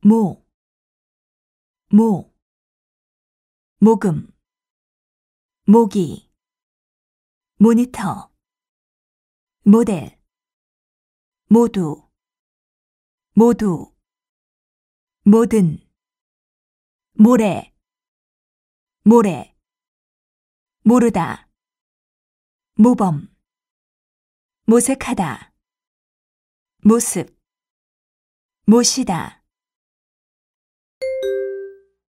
모, 모금, 모기, 모니터, 모델, 모두, 모든, 모래, 모르다, 모범, 모색하다, 모습, 모시다,